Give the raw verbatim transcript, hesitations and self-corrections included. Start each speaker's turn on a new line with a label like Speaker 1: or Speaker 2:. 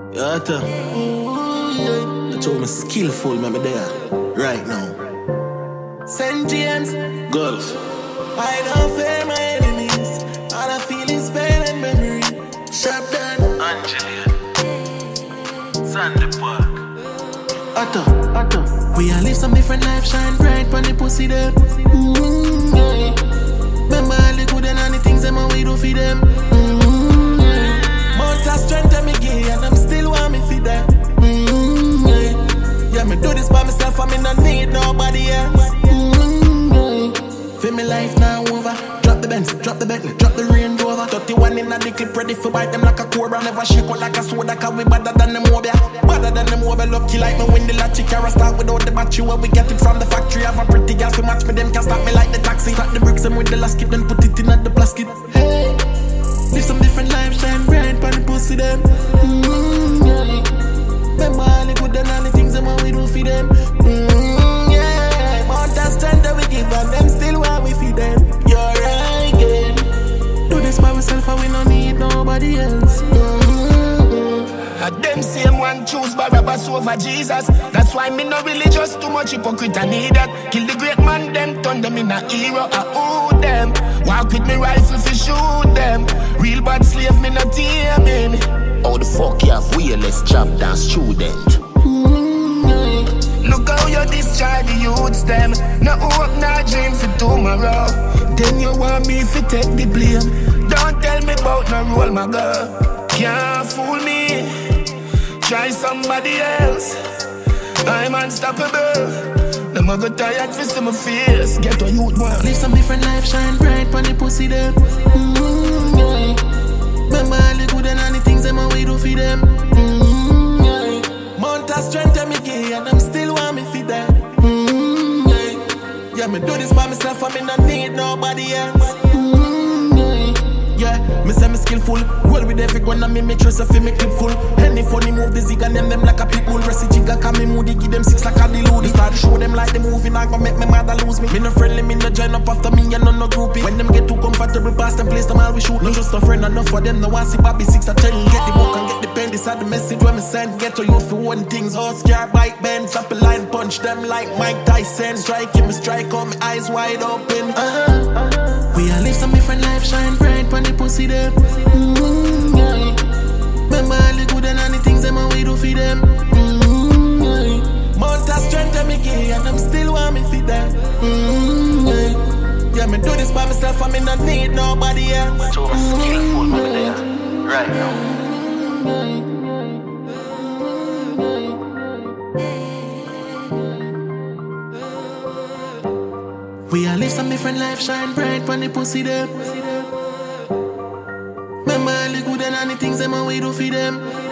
Speaker 1: Yeah, I tell you. I told me skillful, me there, right now. Saint James, Gulf. I don't fear my enemies. All I feel is pain and memory. Sharp down.
Speaker 2: Angelia. Sandy Park.
Speaker 1: Otto, Otto. We all live some different life, shine bright on the pussy them. Mm-hmm, yeah. Remember all the good and all the things them and we do for them. Mm-hmm, yeah. Mount of strength and me gay and I'm still want me for that. Mm-hmm, yeah. Yeah, me do this by myself and me not need nobody else. Mm-hmm, yeah. Feel me life now over. Drop the Benz, drop the Bentley, drop the Range Rover. thirty-one in a the clip ready for bite them like a cobra. Never shake out like a soda cause we better than them over. Better than them over. Lucky like me when the latchy carry start without the battery. Where we get it from the factory. Have a pretty gas to match me, them can stop me like the taxi. Start the bricks and with the last kit, then put it in at the plastic. Hey, live some different life, shine bright on the pussy them. Mm-hmm, yeah. Remember all the good and all the things them and we do for them. Mm-hmm, yeah. Mount of strength that we give and them still want we feed them. You're right again. Do this by myself and we don't need nobody else. Mm-hmm.
Speaker 3: And them same one choose Barabbas over Jesus. That's why me no religious, too much hypocrite I need that. Kill the great man, them turn them in a hero. I owe them. Walk with me rifle fi shoot them. Real bad slave me not taming. How the fuck you have wheelless job than student? Mm-hmm. Look how you discharge the youths them. No hope, no dream for tomorrow. Then you want me to take the blame. Don't tell me about no role, my girl. Can't fool me. Try somebody else. I'm unstoppable. Them a go tired for see my face. Get a youth one.
Speaker 1: Live some different life, shine bright on the pussy them. Mm-hmm, yeah. Remember all the good and all the things them and we do for them. Mm-hmm, yeah. Mount of strength and me gay and I'm still want me for that. Mm-hmm, yeah. Yeah, me do this by myself and me not need nobody else. Mm-hmm, yeah. Yeah, me say me skillful. Roll with every gun and me make sure so feel me clip full. Any funny move, the zig and them them like a pit bull. Rest the jigger can me moody, give them six like a delude. Start to show them like the movie, not gonna make me mother lose me. Me no friendly, me no join up after me and no no groupie. When them get too comfortable past them place, them all we shoot. No just a friend, enough for them, no one see Bobby six or ten. Get the book and get the pen, this are the message when me send. Get to you for one things, all scared bite bends. Up a line, punch them like Mike Tyson. Strike him, strike on me eyes wide open. Uh-huh, uh-huh. We all live some different life, shine bright on the pussy them. Mm-hmm, yeah. Remember all the good and all the things them and we do for them. Mm-hmm, yeah. Mount of strength and me gay and I'm still want me for that. Mm-hmm, yeah. Yeah, me do this by myself and me not need nobody else.
Speaker 2: So skillful, me there, right now.
Speaker 1: We all live some different life, shine bright on the pussy them. Remember all the good and all the things them and we do for them.